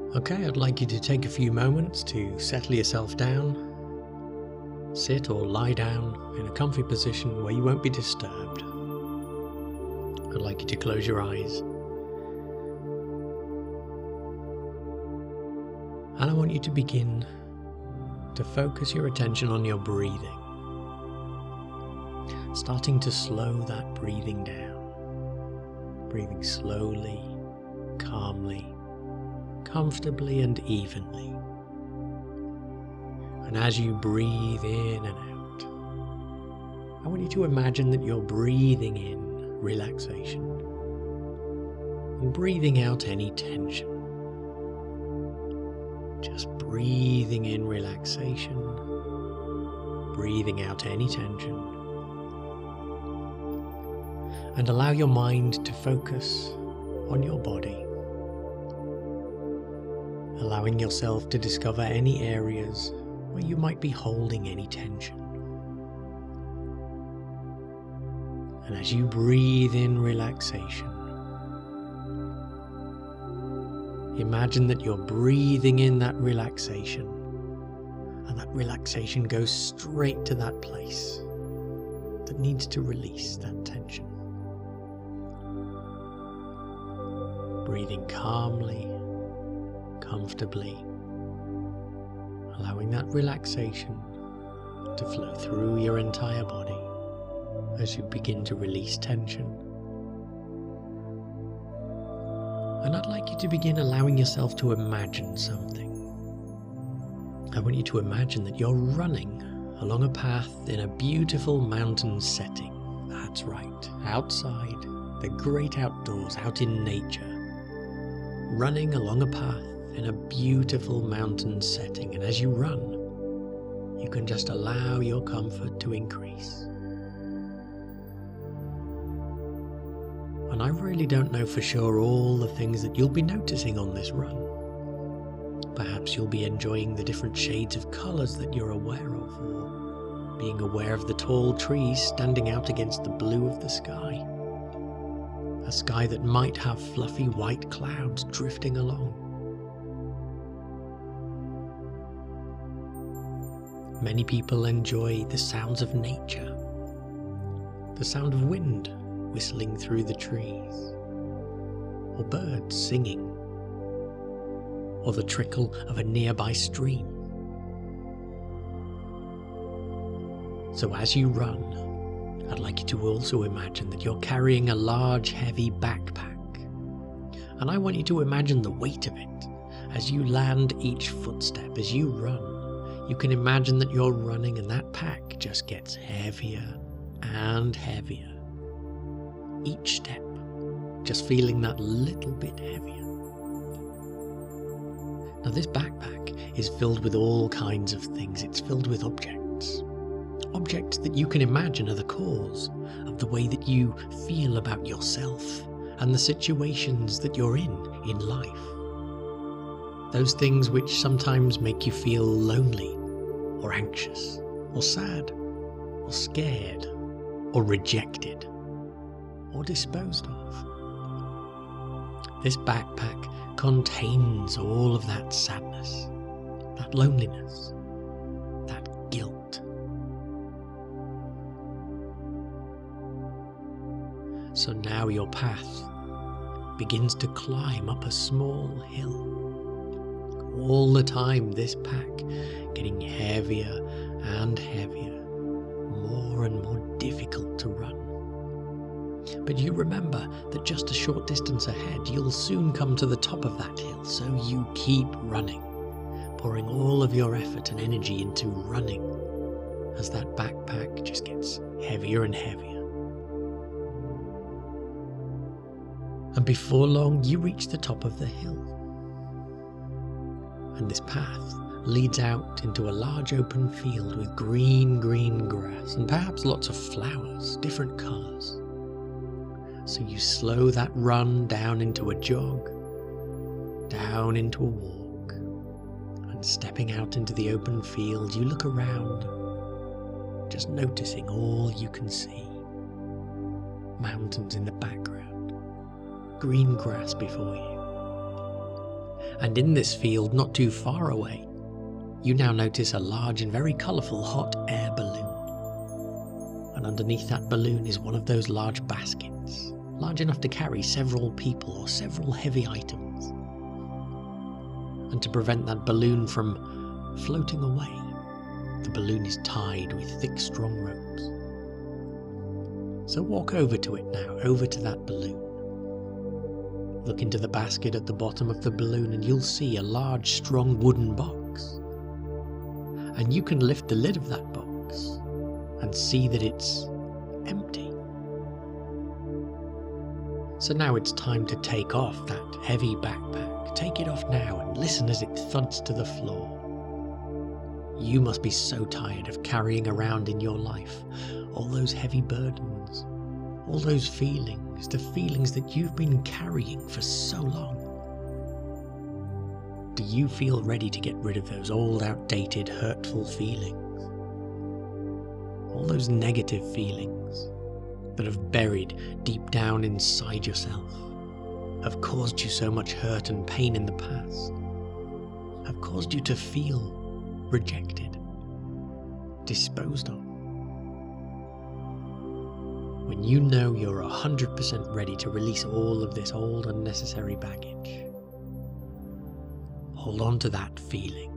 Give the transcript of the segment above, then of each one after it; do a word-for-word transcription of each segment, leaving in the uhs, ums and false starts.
Okay, I'd like you to take a few moments to settle yourself down. Sit or lie down in a comfy position where you won't be disturbed. I'd like you to close your eyes. And I want you to begin to focus your attention on your breathing. Starting to slow that breathing down. Breathing slowly, calmly, comfortably and evenly. And as you breathe in and out, I want you to imagine that you're breathing in relaxation and breathing out any tension. Just breathing in relaxation, breathing out any tension. And allow your mind to focus on your body. Allowing yourself to discover any areas where you might be holding any tension. And as you breathe in relaxation, imagine that you're breathing in that relaxation, and that relaxation goes straight to that place that needs to release that tension. Breathing calmly, comfortably, allowing that relaxation to flow through your entire body as you begin to release tension. And I'd like you to begin allowing yourself to imagine something. I want you to imagine that you're running along a path in a beautiful mountain setting. That's right, outside, the great outdoors, out in nature. Running along a path in a beautiful mountain setting, and as you run, you can just allow your comfort to increase. And I really don't know for sure all the things that you'll be noticing on this run. Perhaps you'll be enjoying the different shades of colours that you're aware of, or being aware of the tall trees standing out against the blue of the sky. A sky that might have fluffy white clouds drifting along. Many people enjoy the sounds of nature, the sound of wind whistling through the trees, or birds singing, or the trickle of a nearby stream. So as you run, I'd like you to also imagine that you're carrying a large, heavy backpack. And I want you to imagine the weight of it as you land each footstep, as you run. You can imagine that you're running and that pack just gets heavier and heavier. Each step, just feeling that little bit heavier. Now this backpack is filled with all kinds of things. It's filled with objects. Objects that you can imagine are the cause of the way that you feel about yourself and the situations that you're in in life. Those things which sometimes make you feel lonely, or anxious, or sad, or scared, or rejected, or disposed of. This backpack contains all of that sadness, that loneliness, that guilt. So now your path begins to climb up a small hill. All the time this pack getting heavier and heavier, more and more difficult to run. But you remember that just a short distance ahead you'll soon come to the top of that hill, so you keep running, pouring all of your effort and energy into running as that backpack just gets heavier and heavier. And before long you reach the top of the hill. And this path leads out into a large open field with green, green grass and perhaps lots of flowers, different colours. So you slow that run down into a jog, down into a walk, and stepping out into the open field, you look around, just noticing all you can see. Mountains in the background, green grass before you. And in this field, not too far away, you now notice a large and very colourful hot air balloon. And underneath that balloon is one of those large baskets, large enough to carry several people or several heavy items. And to prevent that balloon from floating away, the balloon is tied with thick, strong ropes. So walk over to it now, over to that balloon. Look into the basket at the bottom of the balloon and you'll see a large, strong wooden box. And you can lift the lid of that box and see that it's empty. So now it's time to take off that heavy backpack. Take it off now and listen as it thuds to the floor. You must be so tired of carrying around in your life all those heavy burdens, all those feelings, the feelings that you've been carrying for so long. Do you feel ready to get rid of those old, outdated, hurtful feelings? All those negative feelings that have buried deep down inside yourself, have caused you so much hurt and pain in the past, have caused you to feel rejected, disposed of. When you know you're one hundred percent ready to release all of this old unnecessary baggage, hold on to that feeling.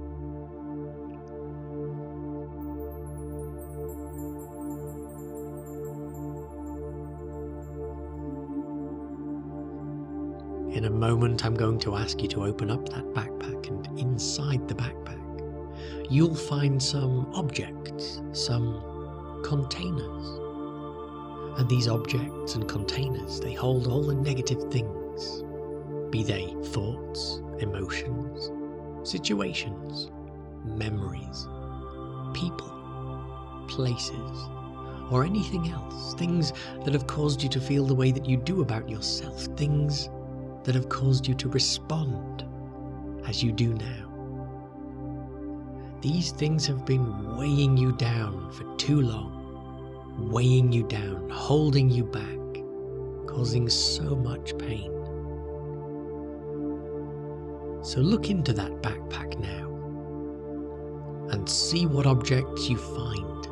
In a moment, I'm going to ask you to open up that backpack, and inside the backpack, you'll find some objects, some containers. And these objects and containers, they hold all the negative things, be they thoughts, emotions, situations, memories, people, places, or anything else, things that have caused you to feel the way that you do about yourself, things that have caused you to respond as you do now. These things have been weighing you down for too long, weighing you down, holding you back, causing so much pain. So look into that backpack now and see what objects you find.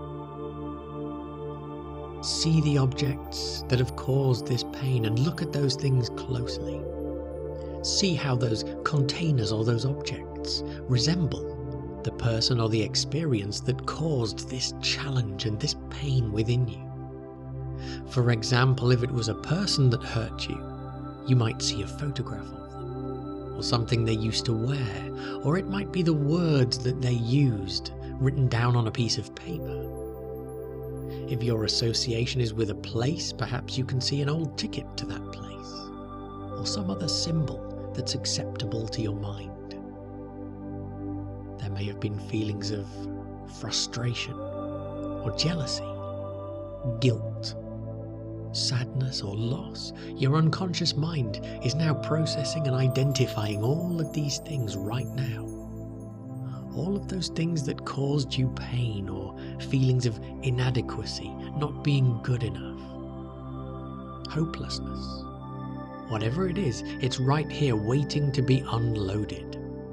See the objects that have caused this pain and look at those things closely. See how those containers or those objects resemble the person or the experience that caused this challenge and this pain within you. For example, if it was a person that hurt you, you might see a photograph of them, or something they used to wear, or it might be the words that they used written down on a piece of paper. If your association is with a place, perhaps you can see an old ticket to that place, or some other symbol that's acceptable to your mind. There may have been feelings of frustration or jealousy, guilt, sadness or loss. Your unconscious mind is now processing and identifying all of these things right now. All of those things that caused you pain or feelings of inadequacy, not being good enough, hopelessness. Whatever it is, it's right here waiting to be unloaded.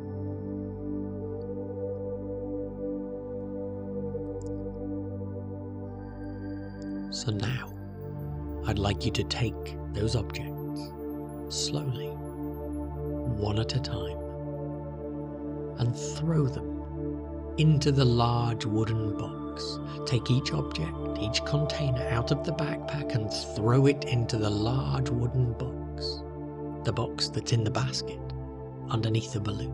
So now, I'd like you to take those objects, slowly, one at a time, and throw them into the large wooden box. Take each object, each container out of the backpack and throw it into the large wooden box, the box that's in the basket, underneath the balloon.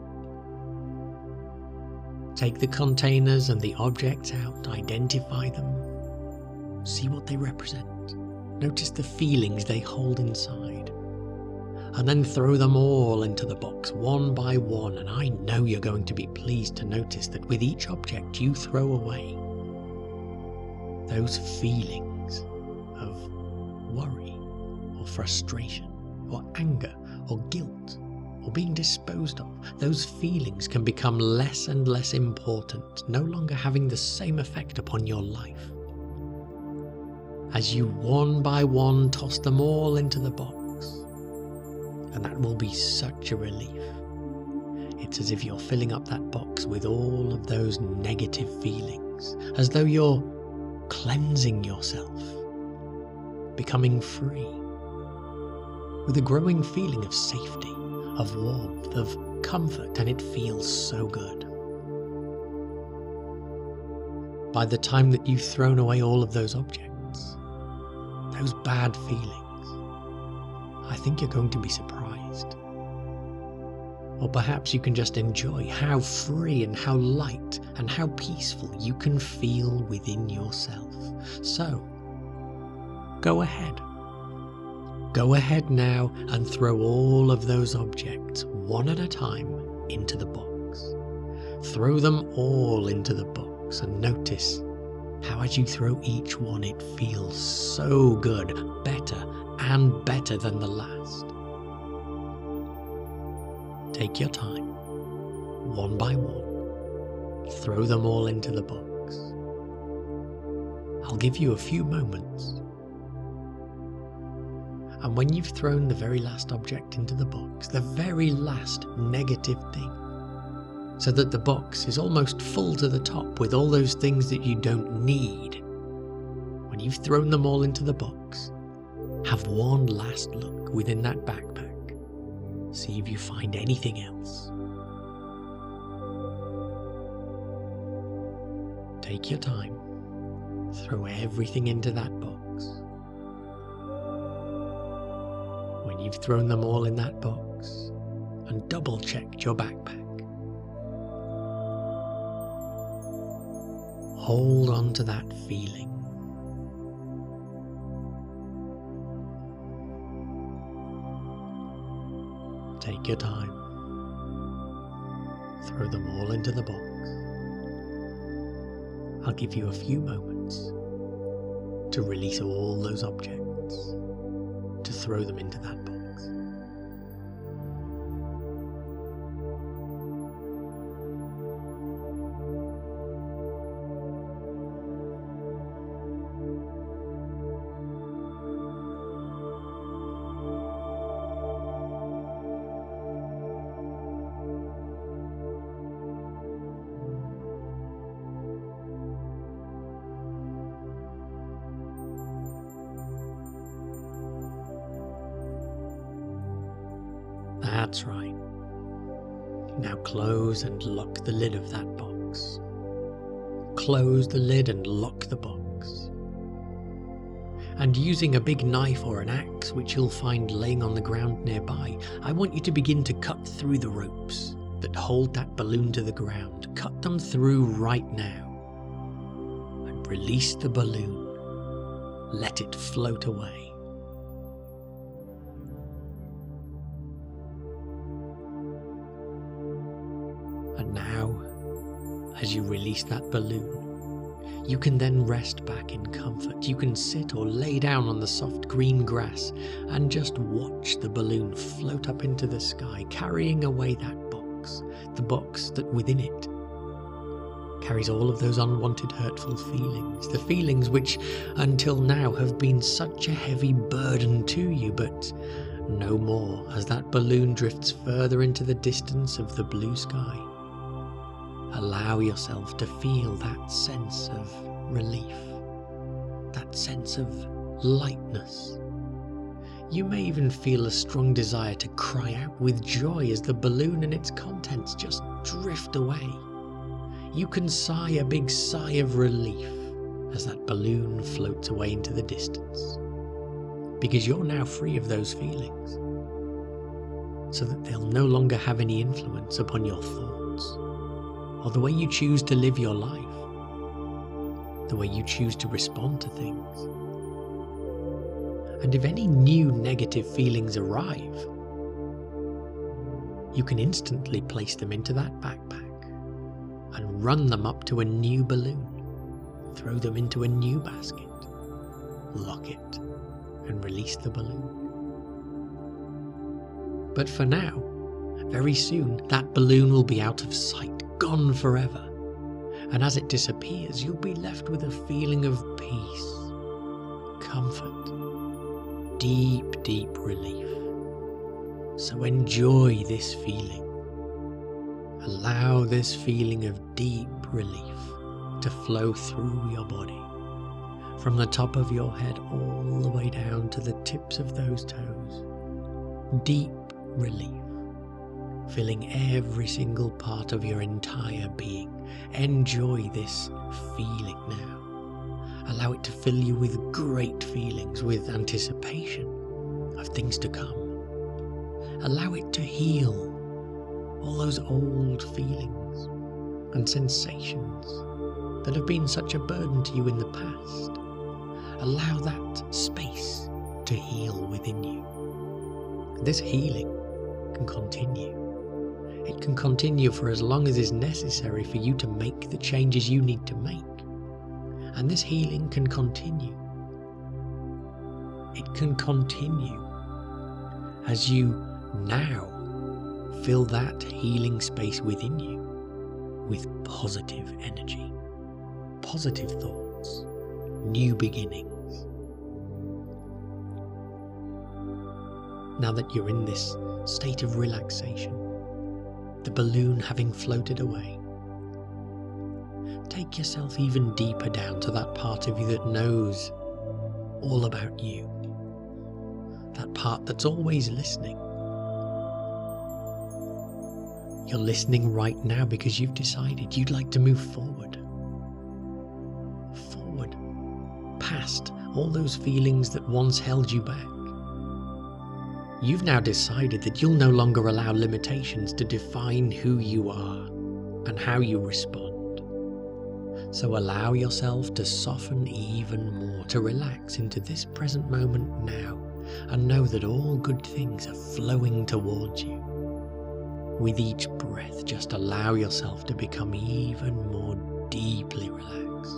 Take the containers and the objects out, identify them, see what they represent, notice the feelings they hold inside, and then throw them all into the box, one by one. And I know you're going to be pleased to notice that with each object you throw away, those feelings of worry or frustration or anger or guilt or being disposed of, those feelings can become less and less important, no longer having the same effect upon your life. As you one by one toss them all into the box, and that will be such a relief. it's as if you're filling up that box with all of those negative feelings, as though you're cleansing yourself, becoming free, with a growing feeling of safety, of warmth, of comfort, and it feels so good. By the time that you've thrown away all of those objects, those bad feelings, I think you're going to be surprised. Or perhaps you can just enjoy how free and how light and how peaceful you can feel within yourself. So, go ahead. Go ahead now and throw all of those objects, one at a time, into the box. Throw them all into the box and notice how as you throw each one it feels so good, better and better than the last. Take your time, one by one, throw them all into the box. I'll give you a few moments. And when you've thrown the very last object into the box, the very last negative thing, so that the box is almost full to the top with all those things that you don't need, when you've thrown them all into the box, have one last look within that backpack. See if you find anything else. Take your time. Throw everything into that box. When you've thrown them all in that box and double checked your backpack, hold on to that feeling. Take your time. Throw them all into the box. I'll give you a few moments to release all those objects, to throw them into that box. That's right. Now close and lock the lid of that box. Close the lid and lock the box. And using a big knife or an axe, which you'll find laying on the ground nearby, I want you to begin to cut through the ropes that hold that balloon to the ground. Cut them through right now. And release the balloon. Let it float away. And now, as you release that balloon, you can then rest back in comfort. You can sit or lay down on the soft green grass and just watch the balloon float up into the sky, carrying away that box, the box that within it carries all of those unwanted hurtful feelings, the feelings which until now have been such a heavy burden to you, but no more as that balloon drifts further into the distance of the blue sky. Allow yourself to feel that sense of relief, that sense of lightness. You may even feel a strong desire to cry out with joy as the balloon and its contents just drift away. You can sigh a big sigh of relief as that balloon floats away into the distance, because you're now free of those feelings, so that they'll no longer have any influence upon your thoughts, or the way you choose to live your life, the way you choose to respond to things. And if any new negative feelings arrive, you can instantly place them into that backpack and run them up to a new balloon, throw them into a new basket, lock it, and release the balloon. But for now, very soon, that balloon will be out of sight, gone forever. And as it disappears, you'll be left with a feeling of peace, comfort, deep, deep relief. So enjoy this feeling. Allow this feeling of deep relief to flow through your body, from the top of your head all the way down to the tips of those toes. Deep relief, filling every single part of your entire being. Enjoy this feeling now. Allow it to fill you with great feelings, with anticipation of things to come. Allow it to heal all those old feelings and sensations that have been such a burden to you in the past. Allow that space to heal within you. This healing can continue. It can continue for as long as is necessary for you to make the changes you need to make. And this healing can continue. It can continue as you now fill that healing space within you with positive energy, positive thoughts, new beginnings. Now that you're in this state of relaxation, the balloon having floated away, take yourself even deeper down to that part of you that knows all about you, that part that's always listening. You're listening right now because you've decided you'd like to move forward. Forward, past all those feelings that once held you back. You've now decided that you'll no longer allow limitations to define who you are and how you respond. So allow yourself to soften even more, to relax into this present moment now, and know that all good things are flowing towards you. With each breath, just allow yourself to become even more deeply relaxed.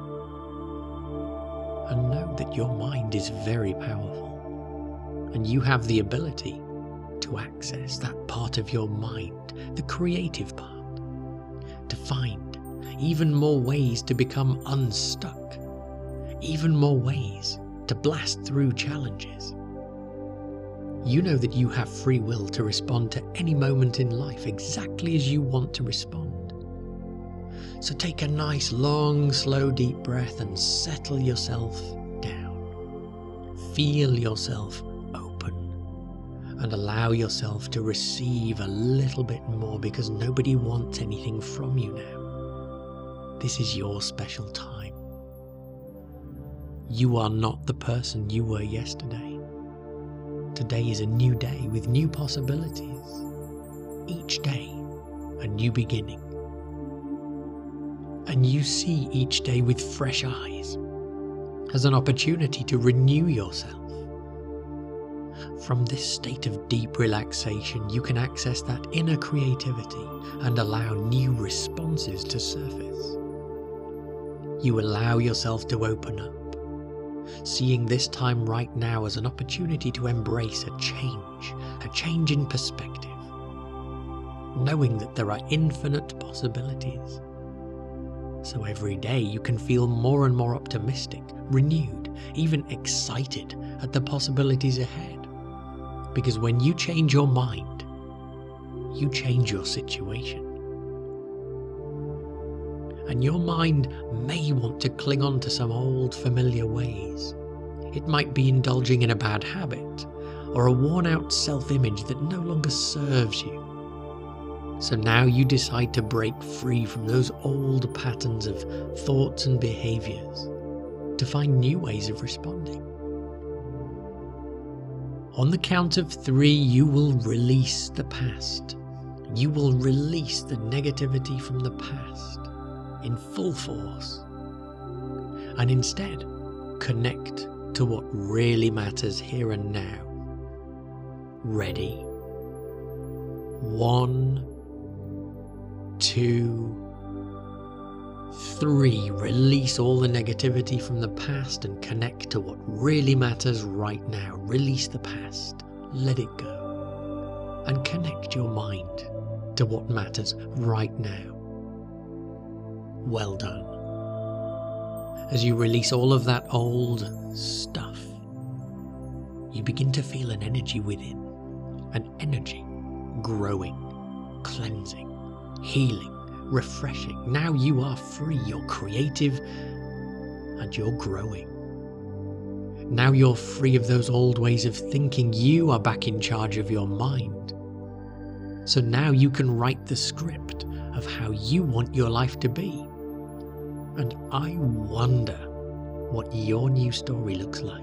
And know that your mind is very powerful. And you have the ability to access that part of your mind, the creative part, to find even more ways to become unstuck, even more ways to blast through challenges. You know that you have free will to respond to any moment in life exactly as you want to respond. So take a nice, long, slow, deep breath and settle yourself down. Feel yourself and allow yourself to receive a little bit more, because nobody wants anything from you now. This is your special time. You are not the person you were yesterday. Today is a new day with new possibilities. Each day, a new beginning. And you see each day with fresh eyes as an opportunity to renew yourself. From this state of deep relaxation, you can access that inner creativity and allow new responses to surface. You allow yourself to open up, seeing this time right now as an opportunity to embrace a change, a change in perspective, knowing that there are infinite possibilities. So every day you can feel more and more optimistic, renewed, even excited at the possibilities ahead. Because when you change your mind, you change your situation. And your mind may want to cling on to some old familiar ways. It might be indulging in a bad habit or a worn-out self-image that no longer serves you. So now you decide to break free from those old patterns of thoughts and behaviors to find new ways of responding. On the count of three, you will release the past. You will release the negativity from the past in full force. And instead, connect to what really matters here and now. Ready? One, two, three. Release all the negativity from the past and connect to what really matters right now. Release the past. Let it go. And connect your mind to what matters right now. Well done. As you release all of that old stuff, you begin to feel an energy within. An energy growing, cleansing, healing, refreshing. Now you are free, you're creative, and you're growing. Now you're free of those old ways of thinking. You are back in charge of your mind. So now you can write the script of how you want your life to be. And I wonder what your new story looks like.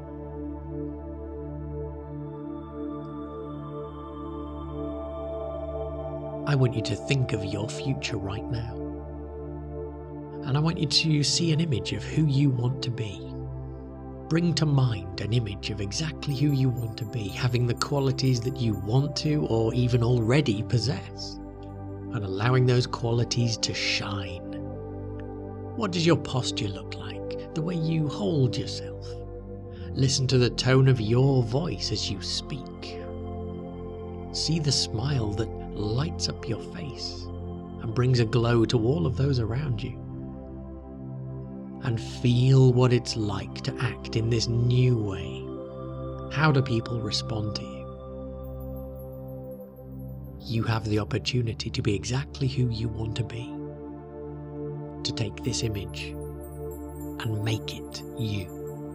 I want you to think of your future right now. And I want you to see an image of who you want to be. Bring to mind an image of exactly who you want to be, having the qualities that you want to or even already possess, and allowing those qualities to shine. What does your posture look like? The way you hold yourself? Listen to the tone of your voice as you speak. See the smile that lights up your face and brings a glow to all of those around you. And feel what it's like to act in this new way. How do people respond to you? You have the opportunity to be exactly who you want to be. To take this image and make it you.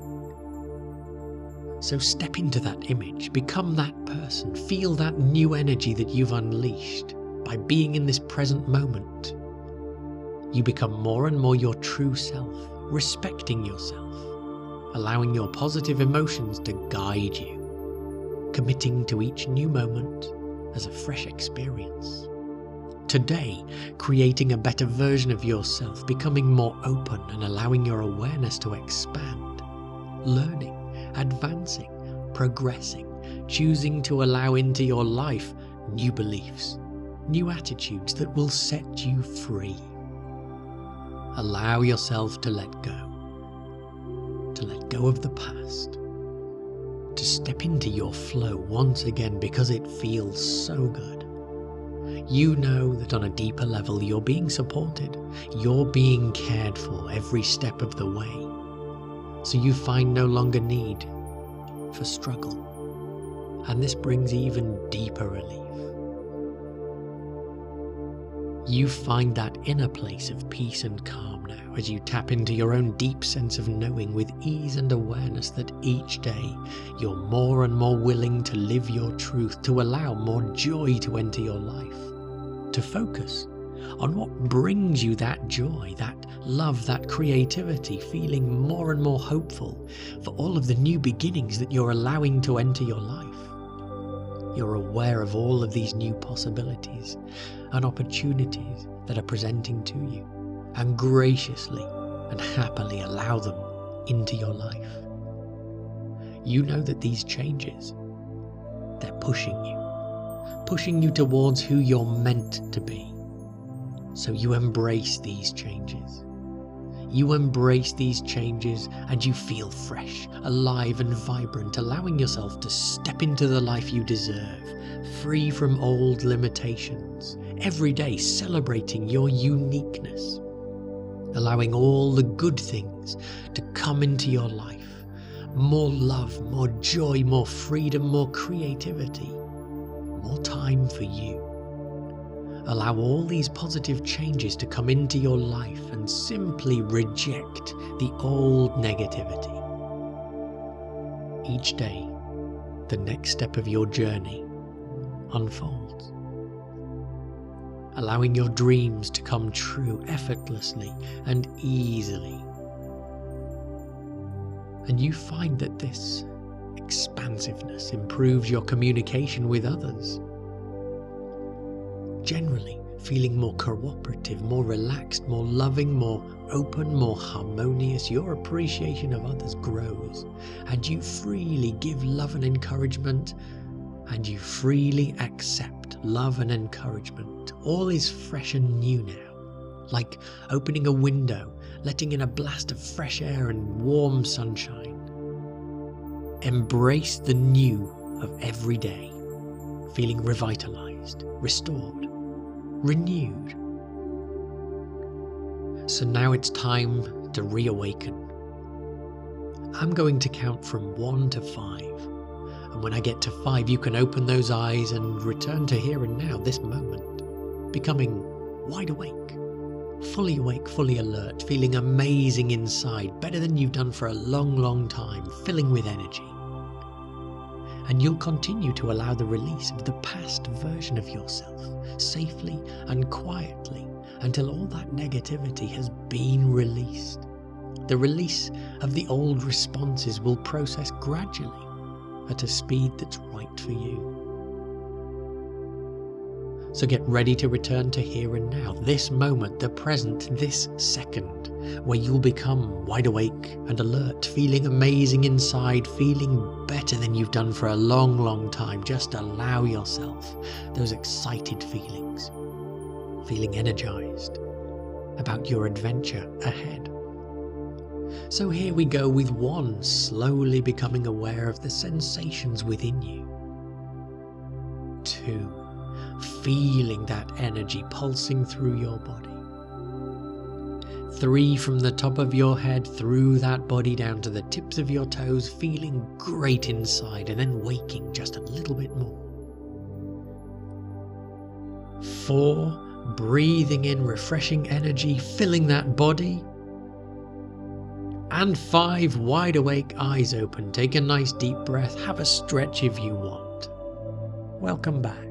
So step into that image, become that person, feel that new energy that you've unleashed by being in this present moment. You become more and more your true self, respecting yourself, allowing your positive emotions to guide you, committing to each new moment as a fresh experience. Today, creating a better version of yourself, becoming more open and allowing your awareness to expand, learning, advancing, progressing, choosing to allow into your life new beliefs, new attitudes that will set you free. Allow yourself to let go, to let go of the past, to step into your flow once again because it feels so good. You know that on a deeper level you're being supported, you're being cared for every step of the way, so you find no longer need for struggle, and this brings even deeper relief. You find that inner place of peace and calm now as you tap into your own deep sense of knowing with ease and awareness that each day you're more and more willing to live your truth, to allow more joy to enter your life, to focus on what brings you that joy, that love, that creativity, feeling more and more hopeful for all of the new beginnings that you're allowing to enter your life. You're aware of all of these new possibilities and opportunities that are presenting to you, and graciously and happily allow them into your life. You know that these changes, they're pushing you, pushing you towards who you're meant to be. So you embrace these changes. You embrace these changes and you feel fresh, alive and vibrant, allowing yourself to step into the life you deserve, free from old limitations, every day celebrating your uniqueness, allowing all the good things to come into your life, more love, more joy, more freedom, more creativity, more time for you. Allow all these positive changes to come into your life and simply reject the old negativity. Each day, the next step of your journey unfolds, allowing your dreams to come true effortlessly and easily. And you find that this expansiveness improves your communication with others. Generally, feeling more cooperative, more relaxed, more loving, more open, more harmonious, your appreciation of others grows, and you freely give love and encouragement, and you freely accept love and encouragement. All is fresh and new now, like opening a window, letting in a blast of fresh air and warm sunshine. Embrace the new of every day, feeling revitalized, restored, renewed. So now it's time to reawaken. I'm going to count from one to five. And when I get to five, you can open those eyes and return to here and now, this moment. becoming wide awake. Fully awake, fully alert, feeling amazing inside, better than you've done for a long, long time, filling with energy. And you'll continue to allow the release of the past version of yourself, safely and quietly, until all that negativity has been released. The release of the old responses will process gradually at a speed that's right for you. So get ready to return to here and now, this moment, the present, this second, where you'll become wide awake and alert, feeling amazing inside, feeling better than you've done for a long, long time. Just allow yourself those excited feelings, feeling energized about your adventure ahead. So here we go with one, slowly becoming aware of the sensations within you. Two, feeling that energy pulsing through your body. Three, from the top of your head through that body down to the tips of your toes, feeling great inside, and then waking just a little bit more. Four, breathing in refreshing energy, filling that body. And five, wide awake, eyes open. Take a nice deep breath, have a stretch if you want. Welcome back.